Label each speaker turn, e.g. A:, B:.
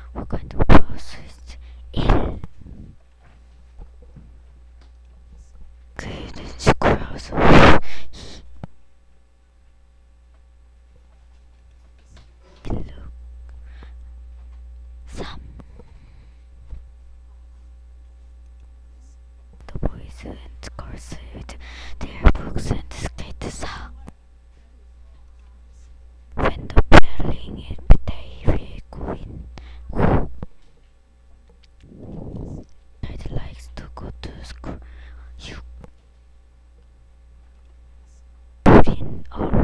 A: What kind of house is ill? Good schoolhouse of look some the boys and girls with their books and skates when the belling is they will go in. Child likes to go to school. You put in all